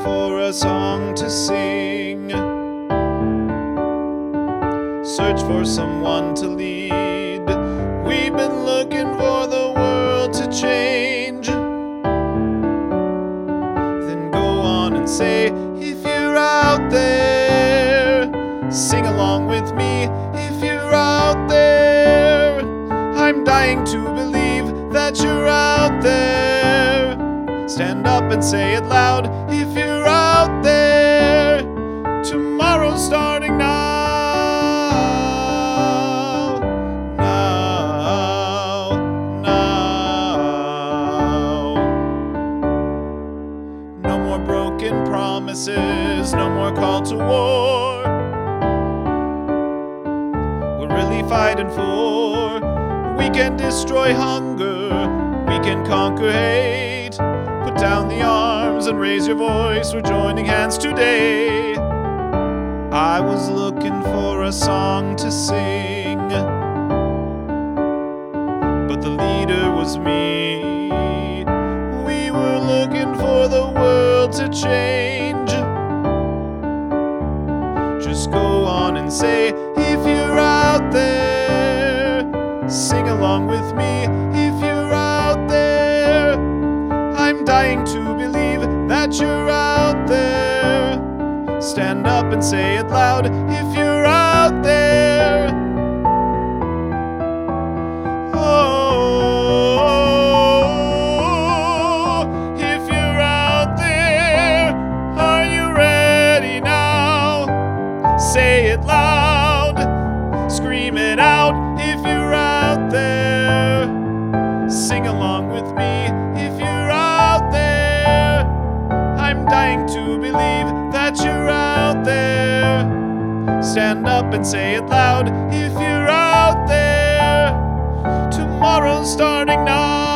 for a song to sing. Search for someone to lead. We've been looking for the world to change. Then go on and say, if you're out there, sing along with me. If you're out there, I'm dying to believe that you're out there. Stand up and say it loud. If you're out there, tomorrow's starting now. No more broken promises, no more call to war. We're really fighting for. We can destroy hunger, we can conquer hate. Put down the arms and raise your voice, we're joining hands today. I was looking for a song to sing, but the leader was me. We were looking for the world to change. Just go on and say, if you're out there, sing along with me. If you're out there, I'm dying to believe that you're out there. Stand up and say it loud. If you're out there, oh, if you're out there, are you ready now? Say it loud, scream it out. If you're out there, sing along with me. If you're out there, I'm dying to believe that you're out there. Stand up and say it loud. If you're out there, tomorrow's starting now.